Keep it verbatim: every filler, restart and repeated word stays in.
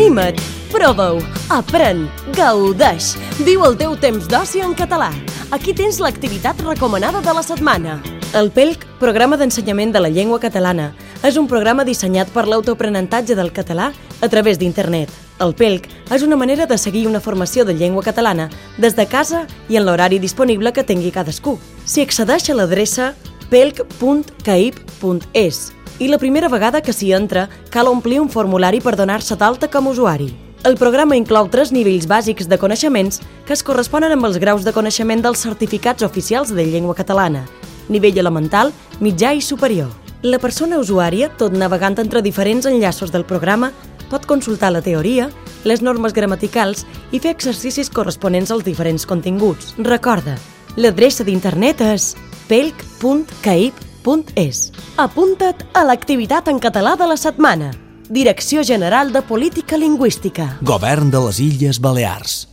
Anima't, prova-ho, aprèn, gaudeix. Viu el teu temps d'oci en català. Aquí tens l'activitat recomanada de la setmana. El P E L C, Programa d'Ensenyament de la Llengua Catalana, és un programa dissenyat per l'autoaprenentatge del català a través d'internet. El P E L C és una manera de seguir una formació de llengua catalana des de casa i en l'horari disponible que tingui cadascú. S'hi accedeix a l'adreça pelc punt caib punt es i la primera vegada que s'hi entra cal omplir un formulari per donar-se d'alta com a usuari. El programa inclou tres nivells bàsics de coneixements que es corresponen amb els graus de coneixement dels certificats oficials de llengua catalana, nivell elemental, mitjà i superior. La persona usuària, tot navegant entre diferents enllaços del programa, pot consultar la teoria, les normes gramaticals i fer exercicis corresponents als diferents continguts. Recorda, l'adreça d'internet és pelc punt caib punt es. Apunta't a l'activitat en català de la setmana. Direcció General de Política Lingüística. Govern de les Illes Balears.